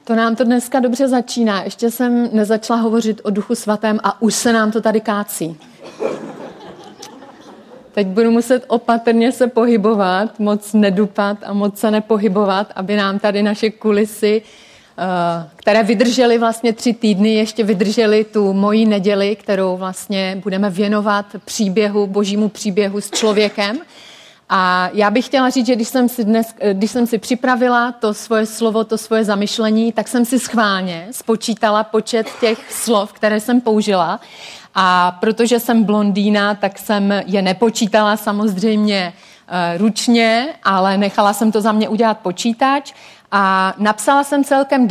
To nám to dneska dobře začíná. Ještě jsem nezačala hovořit o Duchu svatém a už se nám to tady kácí. Teď budu muset opatrně se pohybovat, moc nedupat a moc se nepohybovat, aby nám tady naše kulisy, které vydržely vlastně 3 týdny, ještě vydržely tu moji neděli, kterou vlastně budeme věnovat božímu příběhu s člověkem. A já bych chtěla říct, že když jsem si připravila to svoje slovo, to svoje zamyšlení, tak jsem si schválně spočítala počet těch slov, které jsem použila. A protože jsem blondýna, tak jsem je nepočítala samozřejmě ručně, ale nechala jsem to za mě udělat počítač. A napsala jsem celkem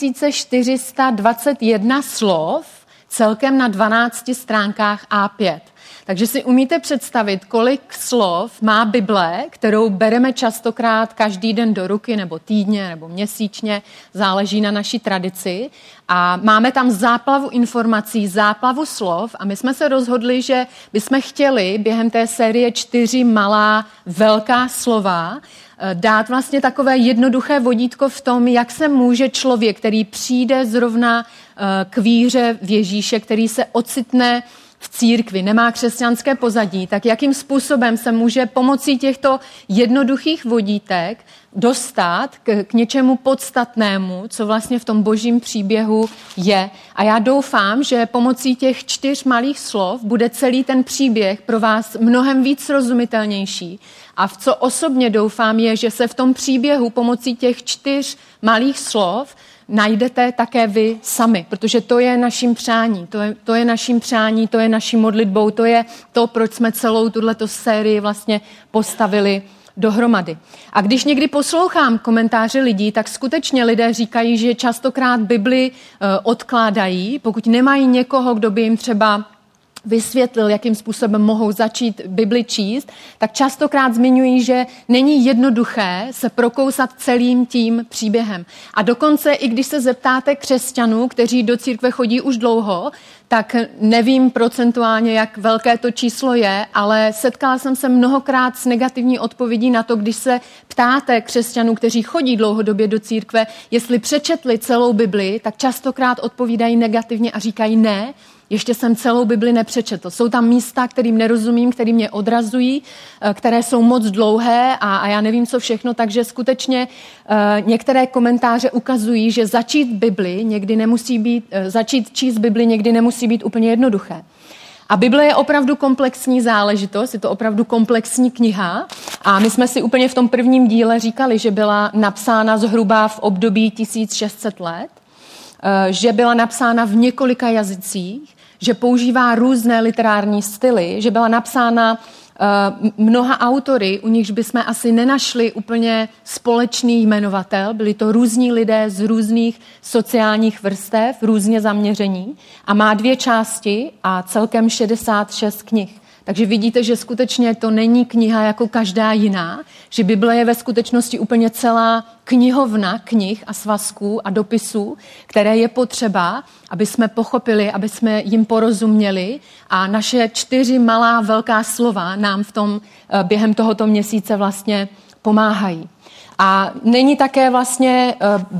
2421 slov, celkem na 12 stránkách A5. Takže si umíte představit, kolik slov má Bible, kterou bereme častokrát každý den do ruky, nebo týdně, nebo měsíčně, záleží na naší tradici. A máme tam záplavu informací, záplavu slov a my jsme se rozhodli, že bychom chtěli během té série 4 malá, velká slova dát vlastně takové jednoduché vodítko v tom, jak se může člověk, který přijde zrovna k víře v Ježíše, který se ocitne v církvi, nemá křesťanské pozadí, tak jakým způsobem se může pomocí těchto jednoduchých vodítek dostat k něčemu podstatnému, co vlastně v tom božím příběhu je. A já doufám, že pomocí těch 4 malých slov bude celý ten příběh pro vás mnohem víc srozumitelnější. A v co osobně doufám je, že se v tom příběhu pomocí těch 4 malých slov najdete také vy sami, protože to je naším přání, to je naším přání, to je naší modlitbou, to je to, proč jsme celou tuhleto sérii vlastně postavili dohromady. A když někdy poslouchám komentáře lidí, tak skutečně lidé říkají, že častokrát Bibli odkládají, pokud nemají někoho, kdo by jim třeba vysvětlil, jakým způsobem mohou začít Bibli číst, tak častokrát zmiňují, že není jednoduché se prokousat celým tím příběhem. A dokonce, i když se zeptáte křesťanů, kteří do církve chodí už dlouho, tak nevím procentuálně, jak velké to číslo je, ale setkala jsem se mnohokrát s negativní odpovědí na to, když se ptáte křesťanů, kteří chodí dlouhodobě do církve, jestli přečetli celou Bibli, tak častokrát odpovídají negativně a říkají ne, ještě jsem celou Bibli nepřečetl. Jsou tam místa, kterým nerozumím, který mě odrazují, které jsou moc dlouhé a já nevím, co všechno, takže skutečně některé komentáře ukazují, že začít číst Bibli někdy nemusí být úplně jednoduché. A Bible je opravdu komplexní záležitost, je to opravdu komplexní kniha a my jsme si úplně v tom prvním díle říkali, že byla napsána zhruba v období 1600 let, že byla napsána v několika jazycích, že používá různé literární styly, že byla napsána mnoha autory, u nichž bychom asi nenašli úplně společný jmenovatel. Byli to různí lidé z různých sociálních vrstev, různě zaměření a má 2 části a celkem 66 knih. Takže vidíte, že skutečně to není kniha jako každá jiná, že Bible je ve skutečnosti úplně celá knihovna knih a svazků a dopisů, které je potřeba, aby jsme pochopili, aby jsme jim porozuměli a naše 4 malá velká slova nám v tom během tohoto měsíce vlastně pomáhají. A není také vlastně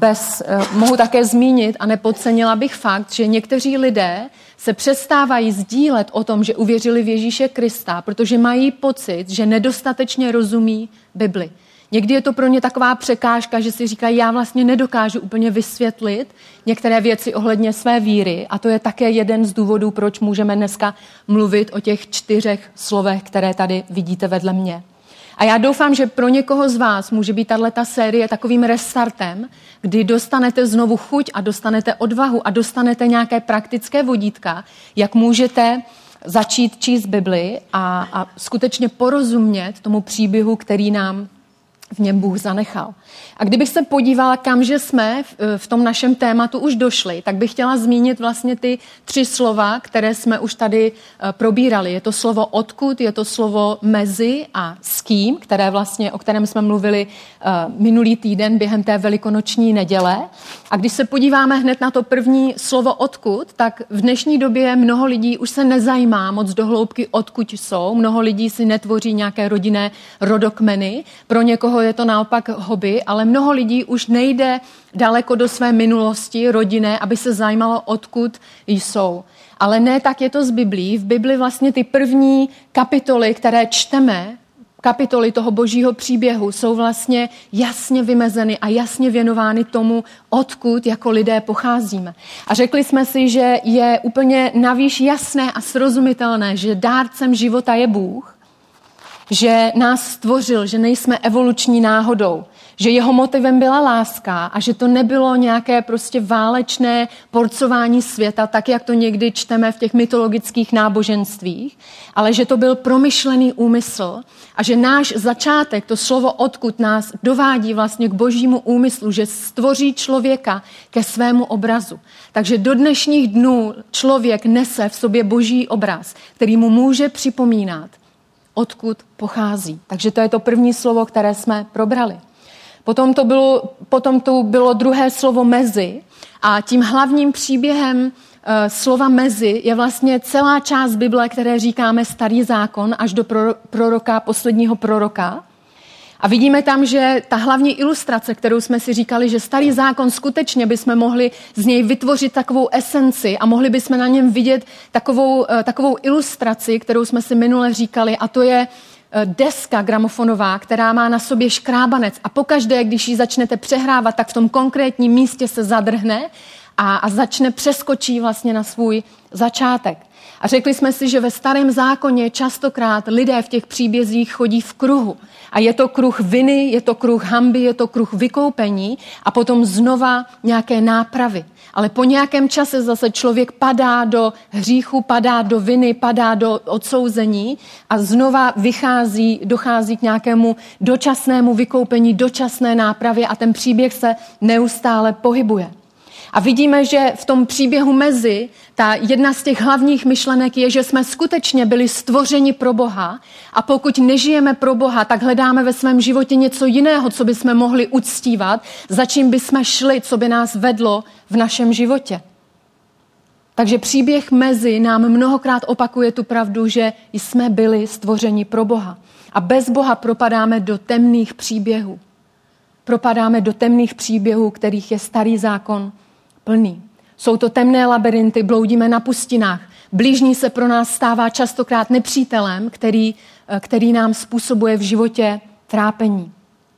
mohu také zmínit a nepodcenila bych fakt, že někteří lidé se přestávají sdílet o tom, že uvěřili v Ježíše Krista, protože mají pocit, že nedostatečně rozumí Bibli. Někdy je to pro ně taková překážka, že si říkají, já vlastně nedokážu úplně vysvětlit některé věci ohledně své víry a to je také jeden z důvodů, proč můžeme dneska mluvit o těch 4 slovech, které tady vidíte vedle mě. A já doufám, že pro někoho z vás může být tato série takovým restartem, kdy dostanete znovu chuť a dostanete odvahu a dostanete nějaké praktické vodítka, jak můžete začít číst Bibli a skutečně porozumět tomu příběhu, který nám v něm Bůh zanechal. A kdybych se podívala, kamže jsme v tom našem tématu už došli, tak bych chtěla zmínit vlastně ty 3 slova, které jsme už tady probírali. Je to slovo odkud, je to slovo mezi a s kým, o kterém jsme mluvili minulý týden během té velikonoční neděle. A když se podíváme hned na to první slovo odkud, tak v dnešní době mnoho lidí už se nezajímá moc do hloubky, odkud jsou. Mnoho lidí si netvoří nějaké rodinné rodokmeny. Pro někoho někoho je to naopak hobby, ale mnoho lidí už nejde daleko do své minulosti rodinné, aby se zajímalo, odkud jsou. Ale ne, tak je to z Biblí. V Bibli vlastně ty první kapitoly, které čteme, kapitoly toho božího příběhu, jsou vlastně jasně vymezeny a jasně věnovány tomu, odkud jako lidé pocházíme. A řekli jsme si, že je úplně navíc jasné a srozumitelné, že dárcem života je Bůh, že nás stvořil, že nejsme evoluční náhodou, že jeho motivem byla láska a že to nebylo nějaké prostě válečné porcování světa, tak jak to někdy čteme v těch mytologických náboženstvích, ale že to byl promyšlený úmysl a že náš začátek, to slovo odkud, nás dovádí vlastně k božímu úmyslu, že stvoří člověka ke svému obrazu. Takže do dnešních dnů člověk nese v sobě boží obraz, který mu může připomínat, odkud pochází. Takže to je to první slovo, které jsme probrali. Potom to bylo druhé slovo mezi a tím hlavním příběhem slova mezi je vlastně celá část Bible, které říkáme Starý zákon až do proroka, posledního proroka. A vidíme tam, že ta hlavní ilustrace, kterou jsme si říkali, že Starý zákon skutečně bychom mohli z něj vytvořit takovou esenci a mohli bychom na něm vidět takovou ilustraci, kterou jsme si minule říkali, a to je deska gramofonová, která má na sobě škrábanec a pokaždé, když ji začnete přehrávat, tak v tom konkrétním místě se zadrhne a přeskočí vlastně na svůj začátek. A řekli jsme si, že ve Starém zákoně častokrát lidé v těch příbězích chodí v kruhu. A je to kruh viny, je to kruh hanby, je to kruh vykoupení a potom znova nějaké nápravy. Ale po nějakém čase zase člověk padá do hříchu, padá do viny, padá do odsouzení a znova dochází k nějakému dočasnému vykoupení, dočasné nápravě a ten příběh se neustále pohybuje. A vidíme, že v tom příběhu mezi, ta jedna z těch hlavních myšlenek je, že jsme skutečně byli stvořeni pro Boha a pokud nežijeme pro Boha, tak hledáme ve svém životě něco jiného, co bychom mohli uctívat, za čím bychom šli, co by nás vedlo v našem životě. Takže příběh mezi nám mnohokrát opakuje tu pravdu, že jsme byli stvořeni pro Boha. A bez Boha propadáme do temných příběhů. Propadáme do temných příběhů, kterých je Starý zákon plný. Jsou to temné labirinty, bloudíme na pustinách. Blížní se pro nás stává častokrát nepřítelem, který nám způsobuje v životě trápení.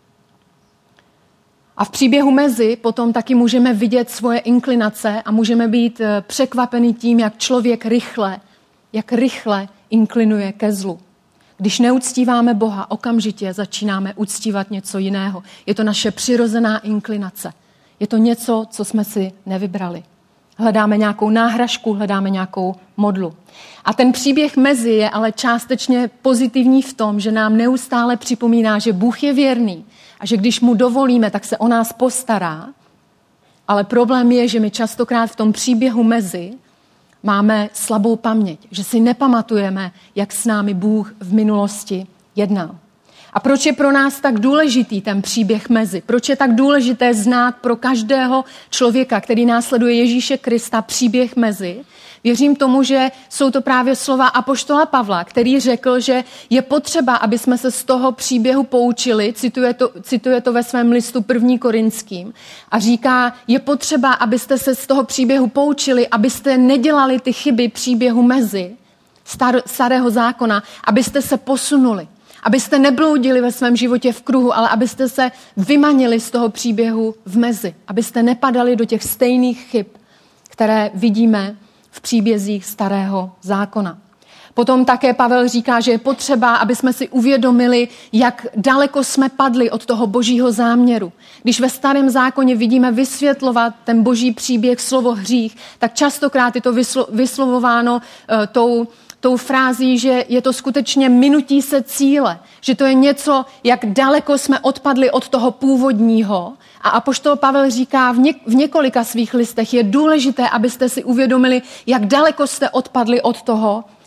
A v příběhu mezi potom taky můžeme vidět svoje inklinace a můžeme být překvapeni tím, jak člověk rychle inklinuje ke zlu. Když neuctíváme Boha, okamžitě začínáme uctívat něco jiného. Je to naše přirozená inklinace. Je to něco, co jsme si nevybrali. Hledáme nějakou náhražku, hledáme nějakou modlu. A ten příběh mezi je ale částečně pozitivní v tom, že nám neustále připomíná, že Bůh je věrný a že když mu dovolíme, tak se o nás postará. Ale problém je, že my častokrát v tom příběhu mezi máme slabou paměť, že si nepamatujeme, jak s námi Bůh v minulosti jednal. A proč je pro nás tak důležitý ten příběh mezi? Proč je tak důležité znát pro každého člověka, který následuje Ježíše Krista, příběh mezi? Věřím tomu, že jsou to právě slova apoštola Pavla, který řekl, že je potřeba, aby jsme se z toho příběhu poučili, cituje to ve svém listu 1. Korinským, a říká, je potřeba, abyste se z toho příběhu poučili, abyste nedělali ty chyby příběhu mezi starého zákona, abyste se posunuli. Abyste nebloudili ve svém životě v kruhu, ale abyste se vymanili z toho příběhu v mezi. Abyste nepadali do těch stejných chyb, které vidíme v příbězích starého zákona. Potom také Pavel říká, že je potřeba, aby jsme si uvědomili, jak daleko jsme padli od toho božího záměru. Když ve starém zákoně vidíme vysvětlovat ten boží příběh slovo hřích, tak častokrát je to vyslovováno tou frází, že je to skutečně minutí se cíle, že to je něco, jak daleko jsme odpadli od toho původního. A apoštol Pavel říká v několika svých listech, je důležité, abyste si uvědomili, jak daleko jste odpadli od toho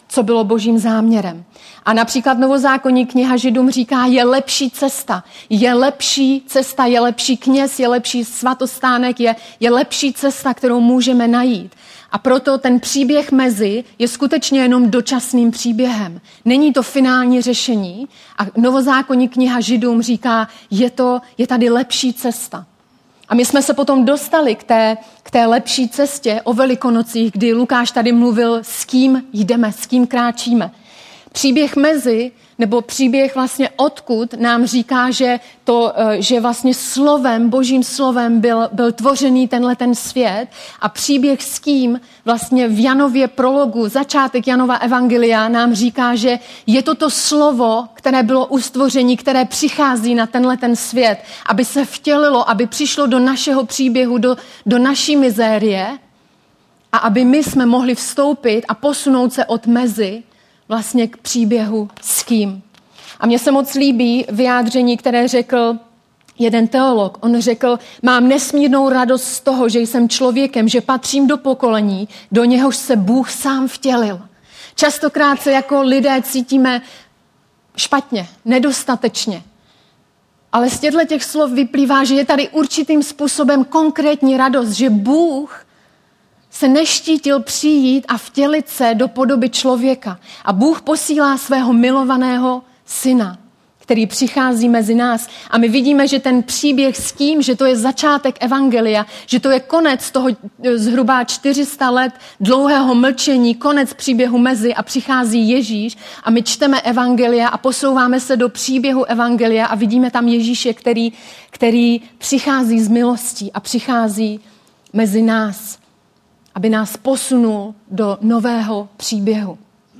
co bylo Božím záměrem. A například novozákonní kniha Židům říká, je lepší cesta, je lepší kněz, je lepší svatostánek, je lepší cesta, kterou můžeme najít. A proto ten příběh mezi je skutečně jenom dočasným příběhem. Není to finální řešení. A novozákonní kniha Židům říká, je tady lepší cesta. A my jsme se potom dostali k té lepší cestě o Velikonocích, kdy Lukáš tady mluvil, s kým jdeme, s kým kráčíme. Příběh mezi, nebo příběh vlastně odkud nám říká, že vlastně slovem, Božím slovem byl tvořený ten svět a příběh s kým vlastně v Janově prologu, začátek Janova evangelia nám říká, že je to slovo, které bylo u stvoření, které přichází na ten svět, aby se vtělilo, aby přišlo do našeho příběhu, do naší mizérie a aby my jsme mohli vstoupit a posunout se od mezi vlastně k příběhu s kým. A mně se moc líbí vyjádření, které řekl jeden teolog. On řekl, mám nesmírnou radost z toho, že jsem člověkem, že patřím do pokolení, do něhož se Bůh sám vtělil. Častokrát se jako lidé cítíme špatně, nedostatečně. Ale z těch slov vyplývá, že je tady určitým způsobem konkrétní radost, že Bůh se neštítil přijít a vtělit se do podoby člověka. A Bůh posílá svého milovaného syna, který přichází mezi nás. A my vidíme, že ten příběh s tím, že to je začátek evangelia, že to je konec toho zhruba 400 let dlouhého mlčení, konec příběhu mezi a přichází Ježíš a my čteme evangelia a posouváme se do příběhu evangelia a vidíme tam Ježíše, který přichází z milostí a přichází mezi nás, aby nás posunul do nového příběhu.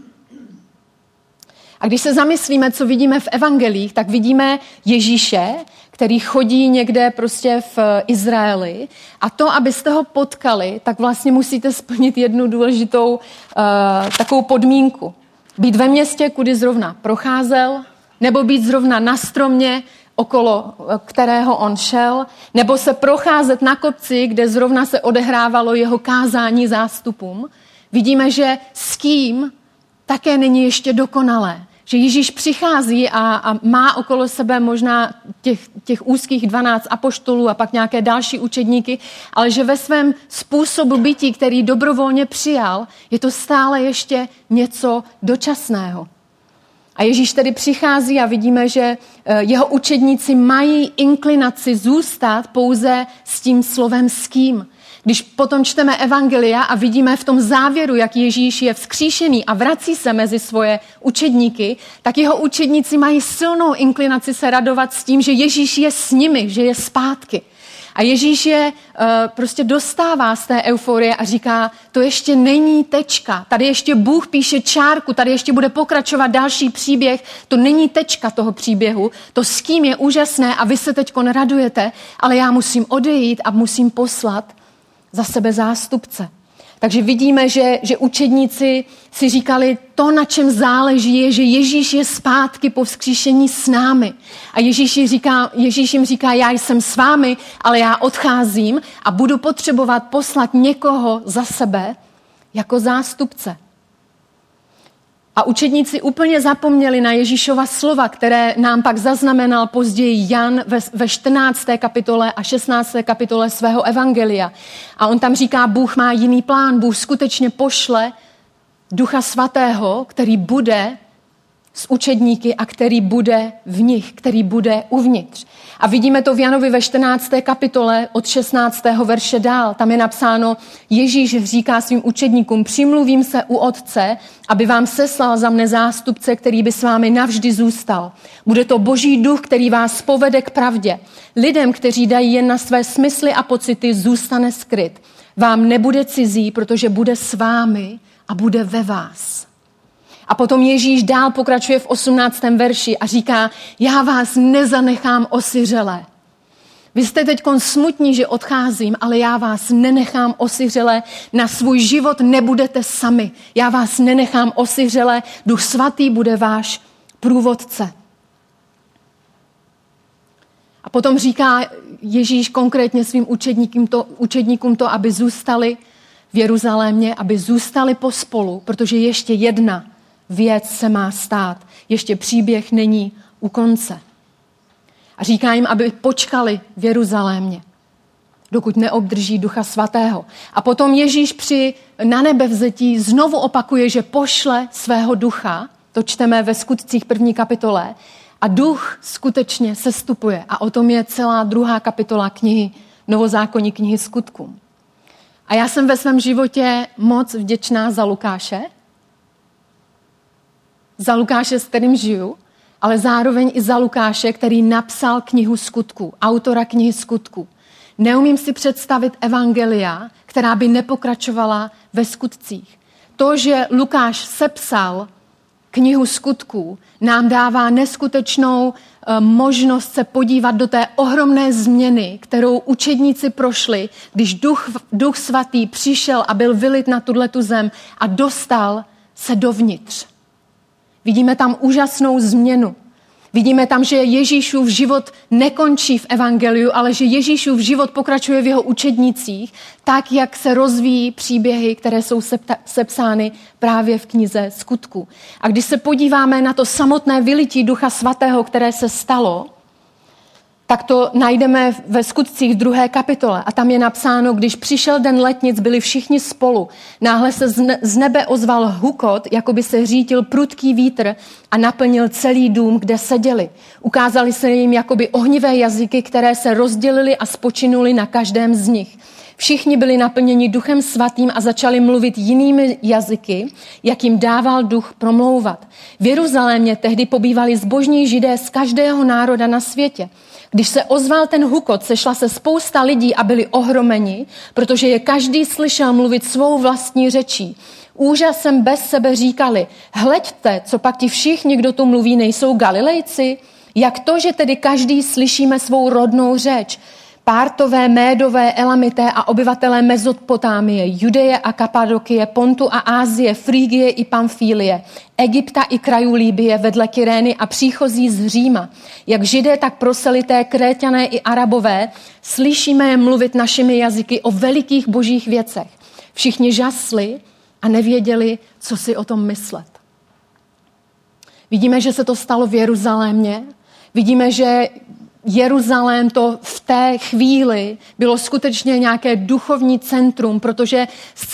A když se zamyslíme, co vidíme v evangelích, tak vidíme Ježíše, který chodí někde prostě v Izraeli. A to, abyste ho potkali, tak vlastně musíte splnit jednu důležitou takovou podmínku. Být ve městě, kudy zrovna procházel, nebo být zrovna na stromě, okolo kterého on šel, nebo se procházet na kopci, kde zrovna se odehrávalo jeho kázání zástupům. Vidíme, že s kým také není ještě dokonalé. Že Ježíš přichází a má okolo sebe možná těch úzkých 12 apoštolů a pak nějaké další učedníky, ale že ve svém způsobu bytí, který dobrovolně přijal, je to stále ještě něco dočasného. A Ježíš tedy přichází a vidíme, že jeho učedníci mají inklinaci zůstat pouze s tím slovem s kým. Když potom čteme evangelia a vidíme v tom závěru, jak Ježíš je vzkříšený a vrací se mezi svoje učedníky, tak jeho učedníci mají silnou inklinaci se radovat s tím, že Ježíš je s nimi, že je zpátky. A Ježíš je prostě dostává z té euforie a říká, to ještě není tečka, tady ještě Bůh píše čárku, tady ještě bude pokračovat další příběh, to není tečka toho příběhu, to s kým je úžasné a vy se teďko neradujete, ale já musím odejít a musím poslat za sebe zástupce. Takže vidíme, že učedníci si říkali, to, na čem záleží, je, že Ježíš je zpátky po vzkříšení s námi. A Ježíš jim říká, já jsem s vámi, ale já odcházím a budu potřebovat poslat někoho za sebe jako zástupce. A učedníci úplně zapomněli na Ježíšova slova, které nám pak zaznamenal později Jan ve 14. kapitole a 16. kapitole svého evangelia. A on tam říká, Bůh má jiný plán, Bůh skutečně pošle Ducha Svatého, který bude s učedníky a který bude v nich, který bude uvnitř. A vidíme to v Janovi ve 14. kapitole od 16. verše dál. Tam je napsáno, Ježíš říká svým učedníkům, přimluvím se u Otce, aby vám seslal za mne zástupce, který by s vámi navždy zůstal. Bude to Boží duch, který vás povede k pravdě. Lidem, kteří dají jen na své smysly a pocity, zůstane skryt. Vám nebude cizí, protože bude s vámi a bude ve vás. A potom Ježíš dál pokračuje v 18. verši a říká, já vás nezanechám osiřelé. Vy jste teď smutní, že odcházím, ale já vás nenechám osiřelé. Na svůj život nebudete sami. Já vás nenechám osiřelé. Duch Svatý bude váš průvodce. A potom říká Ježíš konkrétně svým učedníkům to, aby zůstali v Jeruzalémě, aby zůstali pospolu, protože ještě jedna věc se má stát. Ještě příběh není u konce. A říká jim, aby počkali v Jeruzalémě, dokud neobdrží Ducha Svatého. A potom Ježíš na nebevzetí znovu opakuje, že pošle svého ducha, to čteme ve Skutcích 1. kapitole, a duch skutečně sestupuje. A o tom je celá 2. kapitola knihy, novozákonní knihy Skutků. A já jsem ve svém životě moc vděčná za Lukáše, s kterým žiju, ale zároveň i za Lukáše, který napsal knihu Skutků, autora knihy Skutků. Neumím si představit evangelia, která by nepokračovala ve skutcích. To, že Lukáš sepsal knihu Skutků, nám dává neskutečnou možnost se podívat do té ohromné změny, kterou učedníci prošli, když Duch Svatý přišel a byl vylit na tuhletu zem a dostal se dovnitř. Vidíme tam úžasnou změnu. Vidíme tam, že Ježíšův život nekončí v evangeliu, ale že Ježíšův život pokračuje v jeho učednících, tak, jak se rozvíjí příběhy, které jsou sepsány právě v knize Skutků. A když se podíváme na to samotné vylití Ducha Svatého, které se stalo, tak to najdeme ve Skutcích 2. kapitole. A tam je napsáno, když přišel den letnic, byli všichni spolu. Náhle se z nebe ozval hukot, jako by se řítil prudký vítr a naplnil celý dům, kde seděli. Ukázali se jim jakoby ohnivé jazyky, které se rozdělily a spočinuly na každém z nich. Všichni byli naplněni Duchem Svatým a začali mluvit jinými jazyky, jak jim dával duch promlouvat. V Jeruzalémě tehdy pobývali zbožní Židé z každého národa na světě. Když se ozval ten hukot, sešla se spousta lidí a byli ohromeni, protože je každý slyšel mluvit svou vlastní řečí. Úžasem bez sebe říkali, hleďte, co pak ti všichni, kdo tu mluví, nejsou Galilejci? Jak to, že tedy každý slyšíme svou rodnou řeč? Pártové, Médové, Elamité a obyvatelé Mezopotámie, Judeje a Kapadokie, Pontu a Ázie, Frígie i Pamfílie, Egypta i krajů Líbie vedle Kyrény a příchozí z Říma. Jak Židé, tak proselité, Kréťané i Arabové, slyšíme je mluvit našimi jazyky o velikých božích věcech. Všichni žasli a nevěděli, co si o tom myslet. Vidíme, že se to stalo v Jeruzalémě. Vidíme, že Jeruzalém to v té chvíli bylo skutečně nějaké duchovní centrum, protože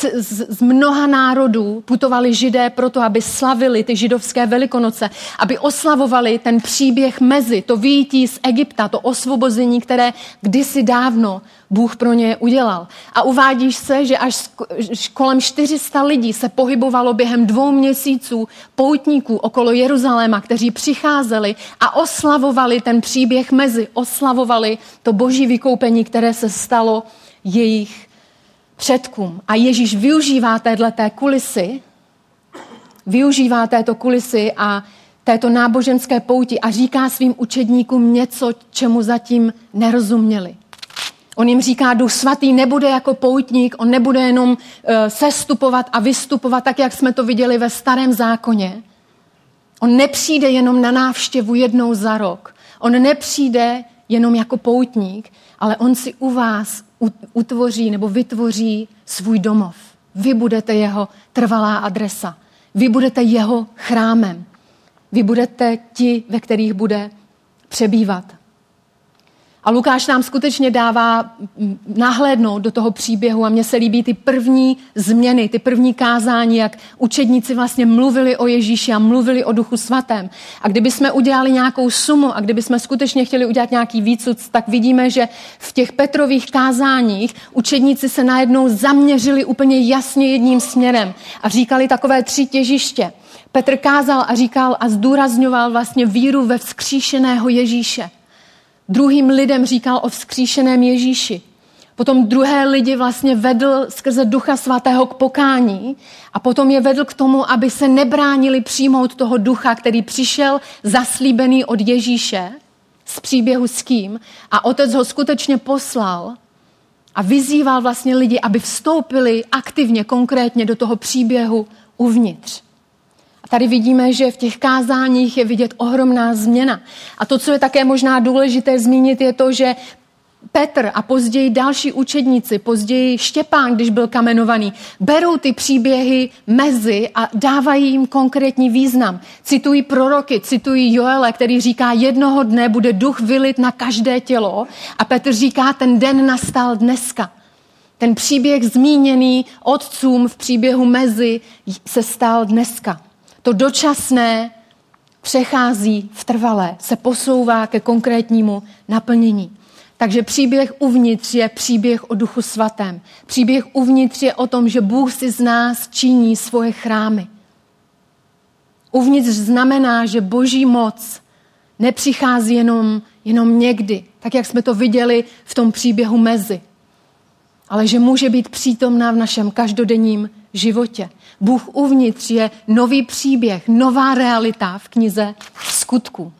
z mnoha národů putovali Židé proto, aby slavili ty židovské velikonoce, aby oslavovali ten příběh mezi, to vyjití z Egypta, to osvobození, které kdysi dávno Bůh pro ně udělal. A uvádíš se, že až kolem 400 lidí se pohybovalo během 2 měsíců poutníků okolo Jeruzaléma, kteří přicházeli a oslavovali ten příběh mezi, oslavovali to boží vykoupení, které se stalo jejich předkům. A Ježíš využívá této kulisy a této náboženské pouti a říká svým učedníkům něco, čemu zatím nerozuměli. On jim říká, Duch Svatý nebude jako poutník, on nebude jenom sestupovat a vystupovat, tak jak jsme to viděli ve Starém zákoně. On nepřijde jenom na návštěvu jednou za rok. On nepřijde jenom jako poutník, ale on si u vás utvoří nebo vytvoří svůj domov. Vy budete jeho trvalá adresa. Vy budete jeho chrámem. Vy budete ti, ve kterých bude přebývat. A Lukáš nám skutečně dává nahlédnout do toho příběhu a mně se líbí ty první změny, ty první kázání, jak učedníci vlastně mluvili o Ježíši a mluvili o Duchu Svatém. A kdyby jsme udělali nějakou sumu a kdyby jsme skutečně chtěli udělat nějaký výcud, tak vidíme, že v těch Petrových kázáních učedníci se najednou zaměřili úplně jasně jedním směrem a říkali takové 3 těžiště. Petr kázal a říkal a zdůrazňoval vlastně víru ve vzkříšeného Ježíše. Druhým lidem říkal o vzkříšeném Ježíši. Potom druhé lidi vlastně vedl skrze Ducha Svatého k pokání a potom je vedl k tomu, aby se nebránili přijmout toho ducha, který přišel zaslíbený od Ježíše z příběhu s kým a otec ho skutečně poslal a vyzýval vlastně lidi, aby vstoupili aktivně, konkrétně do toho příběhu uvnitř. Tady vidíme, že v těch kázáních je vidět ohromná změna. A to, co je také možná důležité zmínit, je to, že Petr a později další učedníci, později Štěpán, když byl kamenovaný, berou ty příběhy mezi a dávají jim konkrétní význam. Citují proroky, citují Joele, který říká, jednoho dne bude duch vylit na každé tělo a Petr říká, ten den nastal dneska. Ten příběh zmíněný otcům v příběhu mezi se stal dneska. To dočasné přechází v trvalé, se posouvá ke konkrétnímu naplnění. Takže příběh uvnitř je příběh o Duchu Svatém. Příběh uvnitř je o tom, že Bůh si z nás činí svoje chrámy. Uvnitř znamená, že Boží moc nepřichází jenom někdy, tak jak jsme to viděli v tom příběhu mezi, ale že může být přítomná v našem každodenním životě. Bůh uvnitř je nový příběh, nová realita v knize Skutků.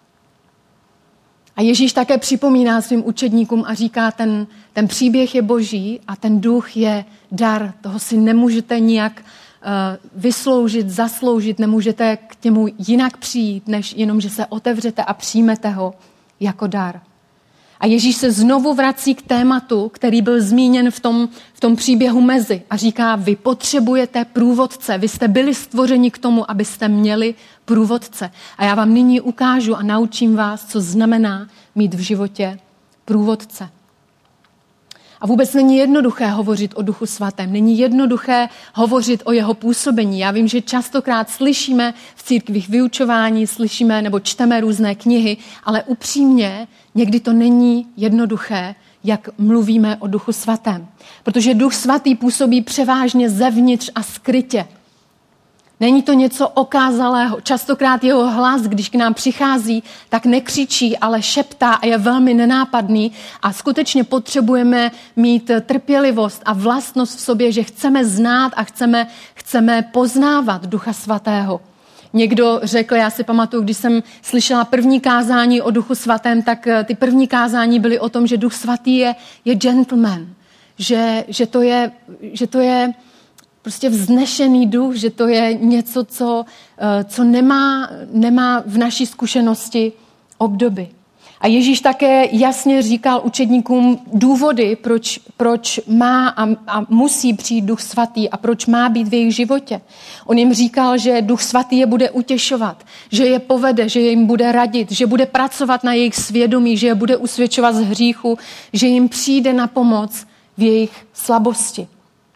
A Ježíš také připomíná svým učedníkům a říká, ten příběh je boží a ten duch je dar. Toho si nemůžete nijak vysloužit, zasloužit, nemůžete k němu jinak přijít, než jenom, že se otevřete a přijmete ho jako dar. A Ježíš se znovu vrací k tématu, který byl zmíněn v tom příběhu mezi a říká, vy potřebujete průvodce, vy jste byli stvořeni k tomu, abyste měli průvodce. A já vám nyní ukážu a naučím vás, co znamená mít v životě průvodce. A vůbec není jednoduché hovořit o Duchu Svatém, není jednoduché hovořit o jeho působení. Já vím, že častokrát slyšíme v církvích vyučování, slyšíme nebo čteme různé knihy, ale upřímně někdy to není jednoduché, jak mluvíme o Duchu Svatém. Protože Duch Svatý působí převážně zevnitř a skrytě. Není to něco okázalého. Častokrát jeho hlas, když k nám přichází, tak nekřičí, ale šeptá a je velmi nenápadný a skutečně potřebujeme mít trpělivost a vlastnost v sobě, že chceme znát a chceme poznávat Ducha Svatého. Někdo řekl, já si pamatuju, když jsem slyšela první kázání o Duchu Svatém, tak ty první kázání byly o tom, že Duch Svatý je gentleman, že to je prostě vznešený duch, že to je něco, co nemá v naší zkušenosti obdoby. A Ježíš také jasně říkal učedníkům důvody, proč má a musí přijít Duch Svatý a proč má být v jejich životě. On jim říkal, že Duch Svatý je bude utěšovat, že je povede, že jim bude radit, že bude pracovat na jejich svědomí, že je bude usvědčovat z hříchu, že jim přijde na pomoc v jejich slabosti.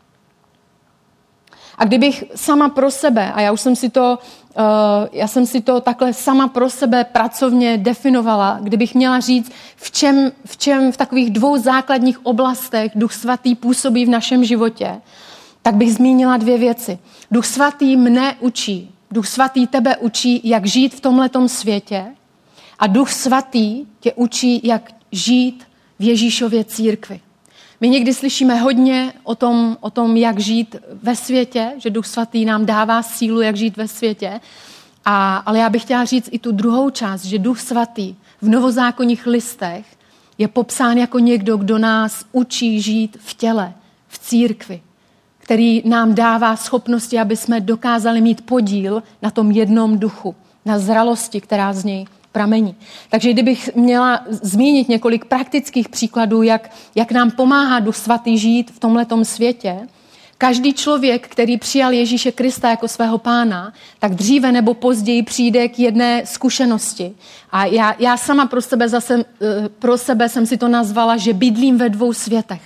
A kdybych sama pro sebe, a já jsem si to takhle sama pro sebe pracovně definovala, kdybych měla říct, v čem v takových dvou základních oblastech Duch Svatý působí v našem životě, tak bych zmínila dvě věci. Duch Svatý mne učí, Duch Svatý tebe učí, jak žít v tomhletom světě a Duch Svatý tě učí, jak žít v Ježíšově církvi. My někdy slyšíme hodně o tom, jak žít ve světě, že Duch Svatý nám dává sílu, jak žít ve světě. Ale já bych chtěla říct i tu druhou část, že Duch Svatý v novozákonních listech je popsán jako někdo, kdo nás učí žít v těle, v církvi, který nám dává schopnosti, aby jsme dokázali mít podíl na tom jednom duchu, na zralosti, která z něj pramení. Takže kdybych měla zmínit několik praktických příkladů, jak nám pomáhá Duch Svatý žít v tomhletom světě, každý člověk, který přijal Ježíše Krista jako svého pána, tak dříve nebo později přijde k jedné zkušenosti. A já sama pro sebe jsem si to nazvala, že bydlím ve dvou světech.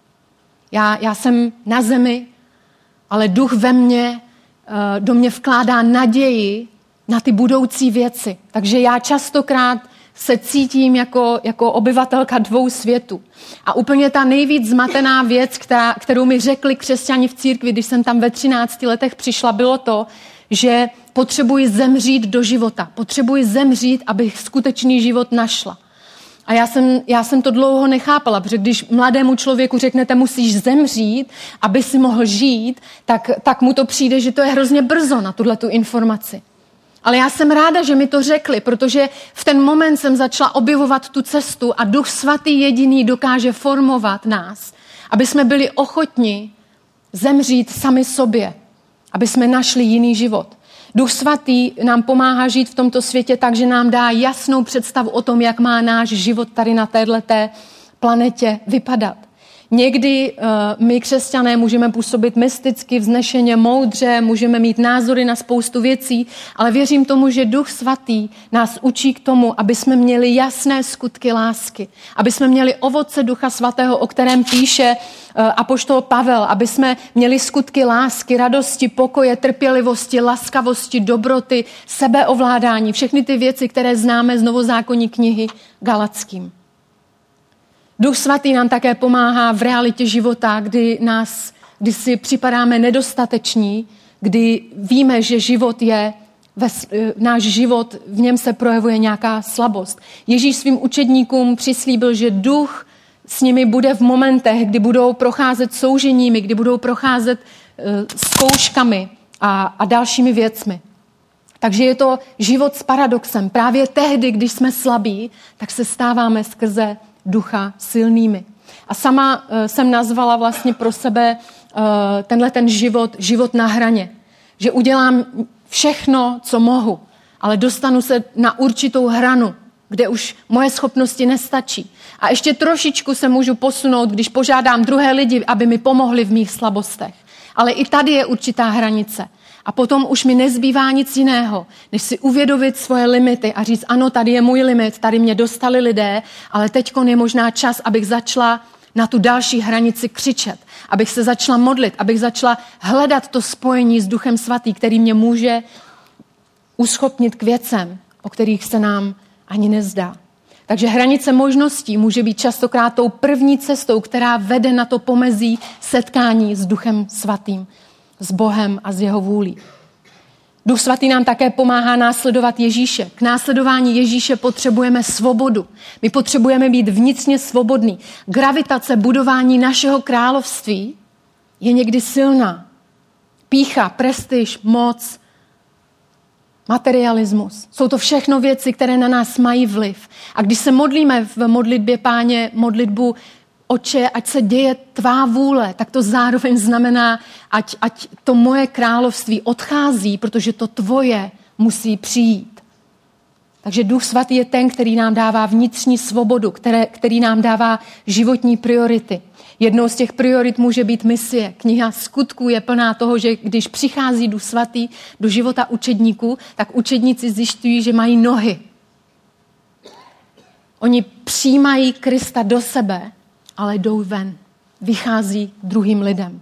Já jsem na zemi, ale Duch ve mně do mě vkládá naději na ty budoucí věci. Takže já častokrát se cítím jako obyvatelka dvou světů. A úplně ta nejvíc zmatená věc, kterou mi řekli křesťani v církvi, když jsem tam ve 13 letech přišla, bylo to, že potřebuji zemřít do života. Potřebuji zemřít, abych skutečný život našla. A já jsem to dlouho nechápala, protože když mladému člověku řeknete, musíš zemřít, aby si mohl žít, tak mu to přijde, že to je hrozně brzo na tuhletu informaci. Ale já jsem ráda, že mi to řekli, protože v ten moment jsem začala objevovat tu cestu a Duch Svatý jediný dokáže formovat nás, aby jsme byli ochotni zemřít sami sobě, aby jsme našli jiný život. Duch Svatý nám pomáhá žít v tomto světě tak, že nám dá jasnou představu o tom, jak má náš život tady na téhleté planetě vypadat. Někdy my křesťané můžeme působit mysticky, vznešeně, moudře, můžeme mít názory na spoustu věcí, ale věřím tomu, že Duch Svatý nás učí k tomu, aby jsme měli jasné skutky lásky, aby jsme měli ovoce Ducha Svatého, o kterém píše apoštol Pavel, aby jsme měli skutky lásky, radosti, pokoje, trpělivosti, laskavosti, dobroty, sebeovládání, všechny ty věci, které známe z novozákonní knihy Galatským. Duch Svatý nám také pomáhá v realitě života, kdy si připadáme nedostateční, kdy víme, že náš život, v něm se projevuje nějaká slabost. Ježíš svým učedníkům přislíbil, že Duch s nimi bude v momentech, kdy budou procházet souženími, kdy budou procházet zkouškami a dalšími věcmi. Takže je to život s paradoxem. Právě tehdy, když jsme slabí, tak se stáváme skrze Ducha silnými. A sama jsem nazvala vlastně pro sebe ten život na hraně. Že udělám všechno, co mohu, ale dostanu se na určitou hranu, kde už moje schopnosti nestačí. A ještě trošičku se můžu posunout, když požádám druhé lidi, aby mi pomohli v mých slabostech. Ale i tady je určitá hranice. A potom už mi nezbývá nic jiného, než si uvědomit svoje limity a říct, ano, tady je můj limit, tady mě dostali lidé, ale teďkon je možná čas, abych začala na tu další hranici křičet, abych se začala modlit, abych začala hledat to spojení s Duchem Svatým, který mě může uschopnit k věcem, o kterých se nám ani nezdá. Takže hranice možností může být častokrát tou první cestou, která vede na to pomezí setkání s Duchem Svatým, s Bohem a s jeho vůlí. Duch Svatý nám také pomáhá následovat Ježíše. K následování Ježíše potřebujeme svobodu. My potřebujeme být vnitřně svobodní. Gravitace budování našeho království je někdy silná. Pýcha, prestiž, moc, materialismus. Jsou to všechno věci, které na nás mají vliv. A když se modlíme v modlitbě Páně, modlitbu Otče, ať se děje tvá vůle, tak to zároveň znamená, ať to moje království odchází, protože to tvoje musí přijít. Takže Duch Svatý je ten, který nám dává vnitřní svobodu, který nám dává životní priority. Jednou z těch priorit může být misie. Kniha Skutků je plná toho, že když přichází Duch Svatý do života učedníků, tak učedníci zjišťují, že mají nohy. Oni přijímají Krista do sebe, ale jdou ven, vychází druhým lidem.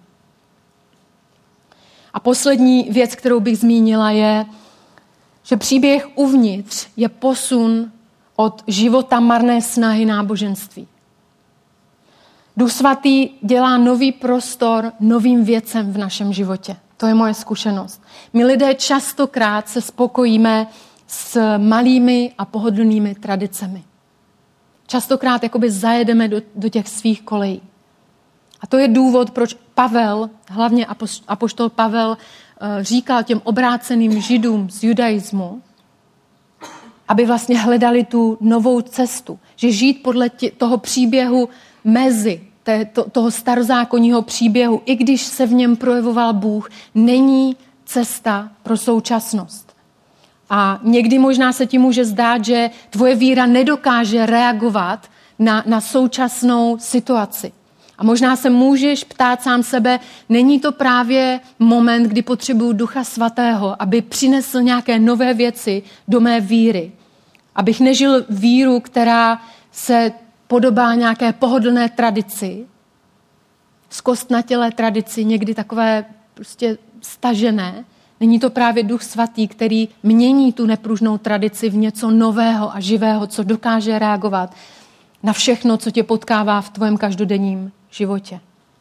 A poslední věc, kterou bych zmínila, je, že příběh uvnitř je posun od života marné snahy náboženství. Duch Svatý dělá nový prostor novým věcem v našem životě. To je moje zkušenost. My lidé častokrát se spokojíme s malými a pohodlnými tradicemi. Častokrát jakoby zajedeme do těch svých kolejí. A to je důvod, proč Pavel, hlavně apoštol Pavel, říkal těm obráceným Židům z judaismu, aby vlastně hledali tu novou cestu. Že žít podle toho příběhu mezi, toho starozákonního příběhu, i když se v něm projevoval Bůh, není cesta pro současnost. A někdy možná se ti může zdát, že tvoje víra nedokáže reagovat na současnou situaci. A možná se můžeš ptát sám sebe, není to právě moment, kdy potřebuju Ducha Svatého, aby přinesl nějaké nové věci do mé víry. Abych nežil víru, která se podobá nějaké pohodlné tradici, zkostnatělé tradici, někdy takové prostě stažené. Není to právě Duch Svatý, který mění tu nepružnou tradici v něco nového a živého, co dokáže reagovat na všechno, co tě potkává v tvém každodenním životě.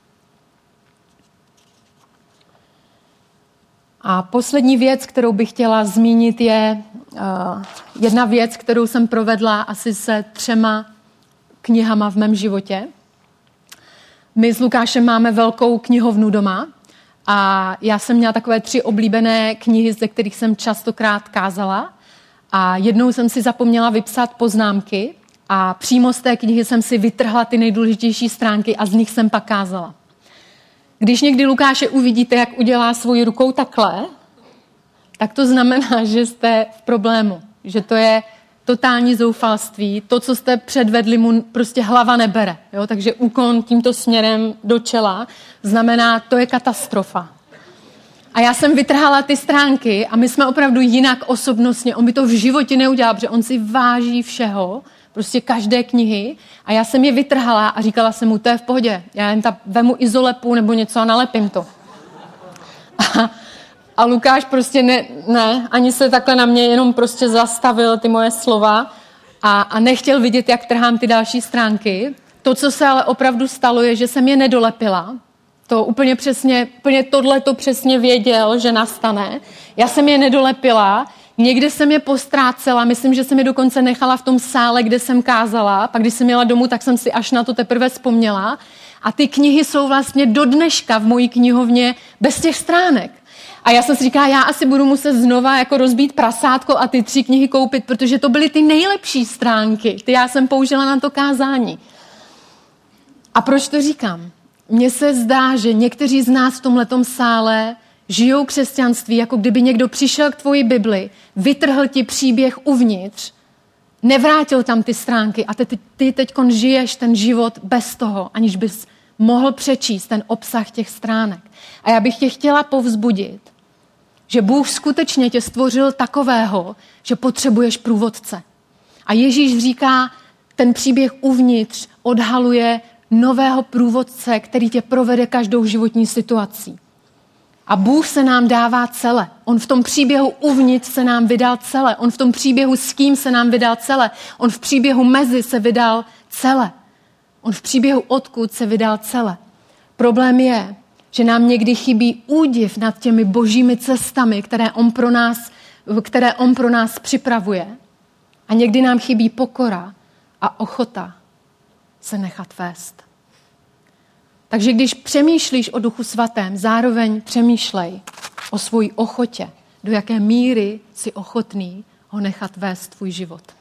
A poslední věc, kterou bych chtěla zmínit, je jedna věc, kterou jsem provedla asi se 3 knihama v mém životě. My s Lukášem máme velkou knihovnu doma a já jsem měla takové 3 oblíbené knihy, ze kterých jsem častokrát kázala. A jednou jsem si zapomněla vypsat poznámky a přímo z té knihy jsem si vytrhla ty nejdůležitější stránky a z nich jsem pak kázala. Když někdy Lukáše uvidíte, jak udělá svojí rukou takhle, tak to znamená, že jste v problému. Že to je totální zoufalství, to, co jste předvedli, mu prostě hlava nebere. Jo? Takže úklon tímto směrem do čela znamená, to je katastrofa. A já jsem vytrhala ty stránky a my jsme opravdu jinak osobnostně, on by to v životě neudělal, protože on si váží všeho, prostě každé knihy a já jsem je vytrhala a říkala jsem mu, to je v pohodě, já jen vemu izolepu nebo něco a nalepím to. A Lukáš prostě ne, ani se takhle na mě jenom prostě zastavil ty moje slova a nechtěl vidět, jak trhám ty další stránky. To, co se ale opravdu stalo, je, že jsem je nedolepila. To úplně tohle to přesně věděl, že nastane. Já jsem je nedolepila, někde jsem je postrácela, myslím, že jsem je dokonce nechala v tom sále, kde jsem kázala, pak když jsem jela domů, tak jsem si až na to teprve vzpomněla. A ty knihy jsou vlastně do dneška v mojí knihovně bez těch stránek. A já jsem si říkala, já asi budu muset znova jako rozbít prasátko a ty 3 knihy koupit, protože to byly ty nejlepší stránky. Ty já jsem použila na to kázání. A proč to říkám? Mně se zdá, že někteří z nás v tomhletom sále žijou křesťanství, jako kdyby někdo přišel k tvoji Bibli, vytrhl ti příběh uvnitř, nevrátil tam ty stránky a ty teďkon žiješ ten život bez toho, aniž bys mohl přečíst ten obsah těch stránek. A já bych tě chtěla povzbudit, že Bůh skutečně tě stvořil takového, že potřebuješ průvodce. A Ježíš říká, ten příběh uvnitř odhaluje nového průvodce, který tě provede každou životní situací. A Bůh se nám dává celé. On v tom příběhu uvnitř se nám vydal celé. On v tom příběhu s kým se nám vydal celé. On v příběhu mezi se vydal celé. On v příběhu odkud se vydal celé. Problém je, že nám někdy chybí údiv nad těmi božími cestami, které on pro nás připravuje. A někdy nám chybí pokora a ochota se nechat vést. Takže když přemýšlíš o Duchu Svatém, zároveň přemýšlej o svojí ochotě, do jaké míry jsi ochotný ho nechat vést tvůj život.